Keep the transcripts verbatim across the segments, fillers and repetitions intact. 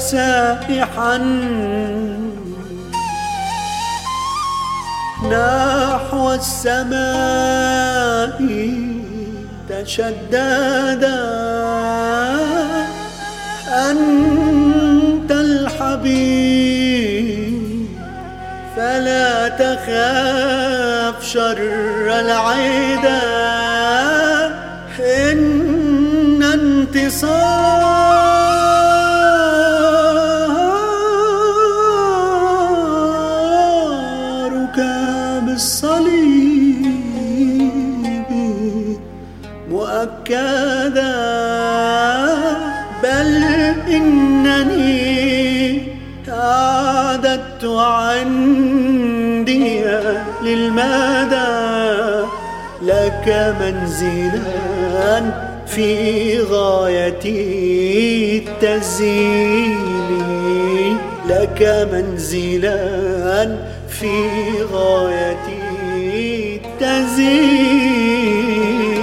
سائحا نحو السماء تشددا، أنت الحبيب فلا تخاف شر العدا، إن انتصارك بالصليب مؤكدا، بل إنني أعددت عندي للمدى لك منزلا في غاية التزيين، لك منزلا في غاية التزيين.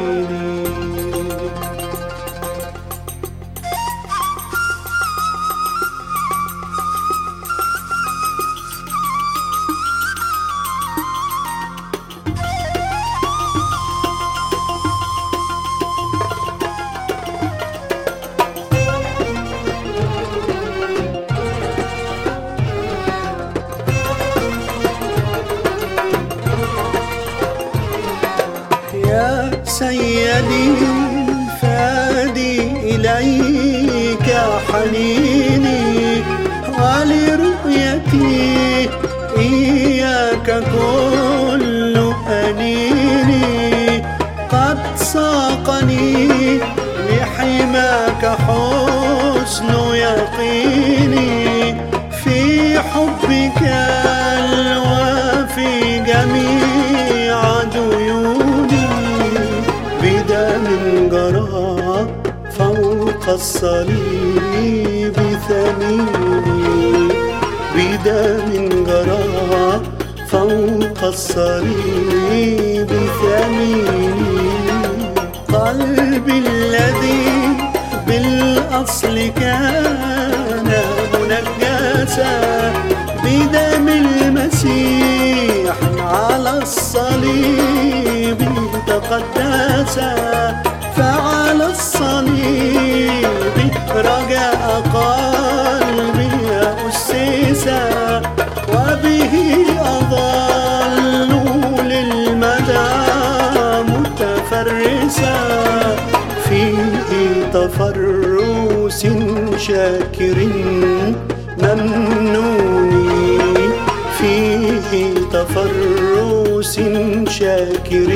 يا سيدي الفادي إليك حنيني، ولرؤيتي إياك كل أنيني، قد ساقني لحماك حسن يقيني، في حبك الوافي جميع ديوني، بدم جرى فوق الصليب ثميني، بدم جرى فوق الصليب ثميني، قلبي الذي بالأصل كان منجسا بدم المسيح على الصليب تقدسا، فعلى الصليب رجاء قلبي أسسا، وبه أظل للمدى متفرسا، فيه تفرس شاكر ممنون، فيه تفرس شاكر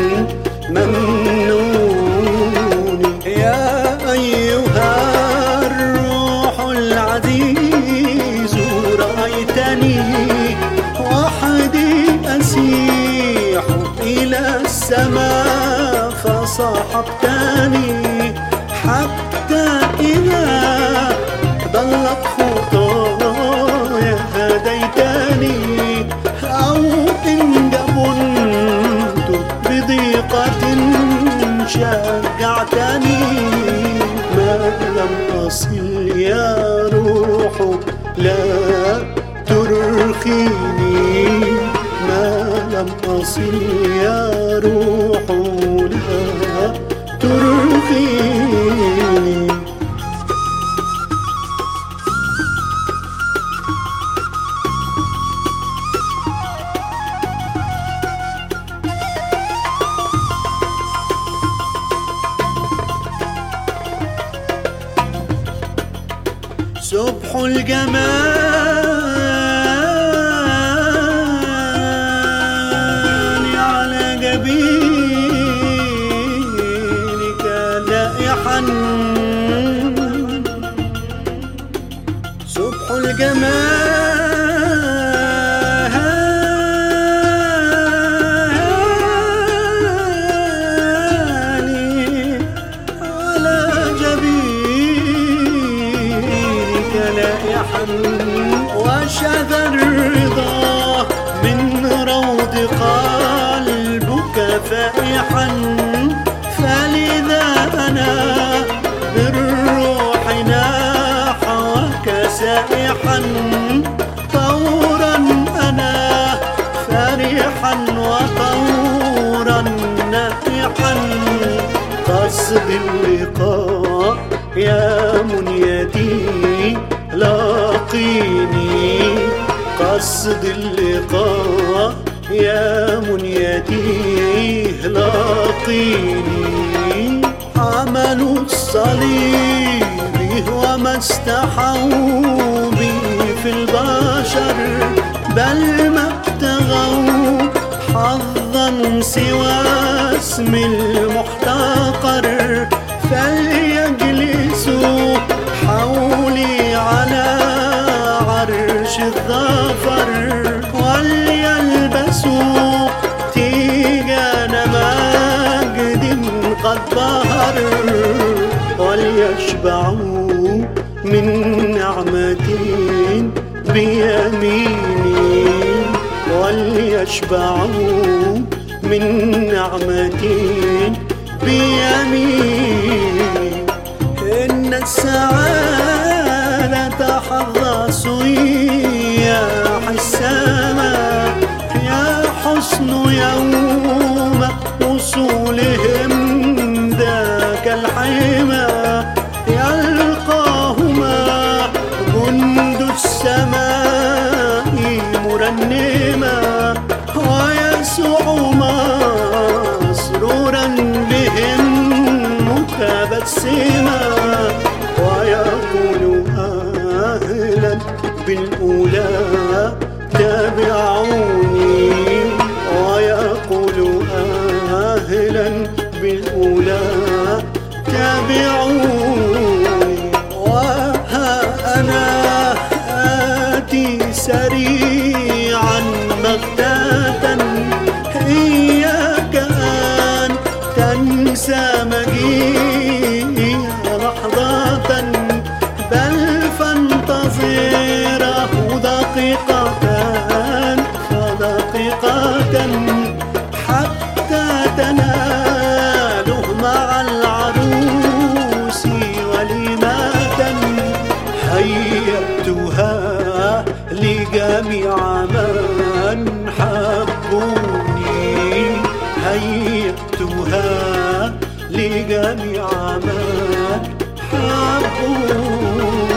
ممنون. يا أيها الروح العزيز رأيتني وحدي أسيح إلى السماء فصاحبتني، حتى إذا ضلت خطايا هديتني، أو إن كنت بضيقة شجعتني، ما لم أصل يا روح لا ترخيني، ما لم أصل يا روح لا ترخيني. صبح الجمال على جبينك لائحا، صبح الجمال على جبينك لائحا، وشذا الرضا من روض قلبك فائحا، فلذا أنا بالروح نحوك فائحا طورا أنا فرحا وطورا نافحا قصد اللقاء يا منيتي لاقيني قصد اللقاء يا منيتي لاقيني عمل الصليب هو ما استحوا به في البشر بل ما ابتغوا حظا سوى اسم المحتقر فليجلسوا حولي على عرش الظفر وليلبسوا تيجان مجد قد ظهر وليشبعوا من نعمة بيميني وليشبعوا من نعمة بيميني إن السعادة حظ سياح السماء يا حسن يوم وصولهم ذاك الحمى يلقاهما جند السماء مرنما ويسوع مسرورا بهم متبسما ويقول أهلا بالأولى تابعوني ويقول أهلا بالأولى تابعوني وها أنا آتي سريعا بغتة إياك أن تنسى مجيئي لحظة بل فانتظره دقيقة فدقيقة حتى تناله مع العروس وليمة هيأتها لجميع من حبوني هيأتها لجميع من حبوني